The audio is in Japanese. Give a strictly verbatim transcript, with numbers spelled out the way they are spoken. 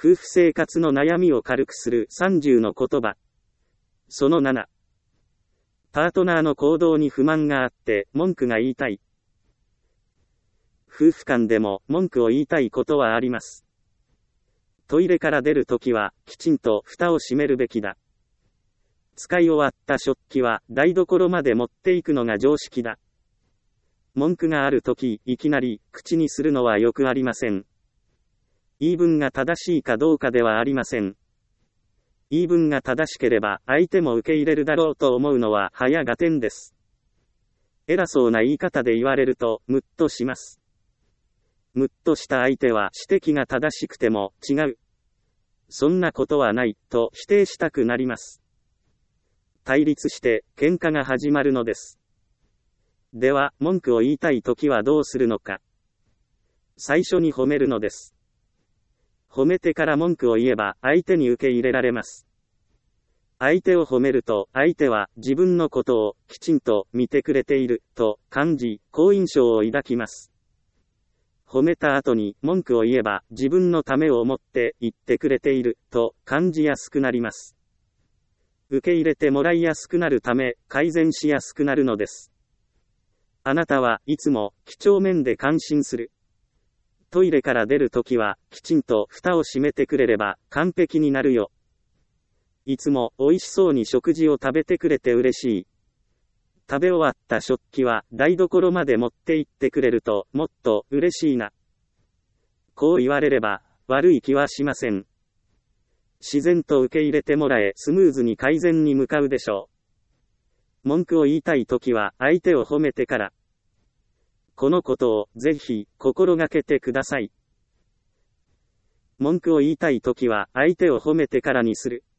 夫婦生活の悩みを軽くするさんじゅうの言葉。そのなな。パートナーの行動に不満があって文句が言いたい。夫婦間でも文句を言いたいことはあります。トイレから出るときはきちんと蓋を閉めるべきだ。使い終わった食器は台所まで持っていくのが常識だ。文句があるとき、いきなり口にするのはよくありません。言い分が正しいかどうかではありません。言い分が正しければ相手も受け入れるだろうと思うのは早合点です。偉そうな言い方で言われるとムッとします。ムッとした相手は指摘が正しくても違う。そんなことはないと否定したくなります。対立して喧嘩が始まるのです。では、文句を言いたいときはどうするのか。最初に褒めるのです。褒めてから文句を言えば相手に受け入れられます。相手を褒めると相手は自分のことをきちんと見てくれていると感じ、好印象を抱きます。褒めた後に文句を言えば自分のためを思って言ってくれていると感じやすくなります。受け入れてもらいやすくなるため改善しやすくなるのです。あなたはいつも几帳面で感心する。トイレから出るときはきちんと蓋を閉めてくれれば完璧になるよ。いつも美味しそうに食事を食べてくれて嬉しい。食べ終わった食器は台所まで持って行ってくれるともっと嬉しいな。こう言われれば悪い気はしません。自然と受け入れてもらえスムーズに改善に向かうでしょう。文句を言いたいときは相手を褒めてから。このことをぜひ心がけてください。文句を言いたいときは相手を褒めてからにする。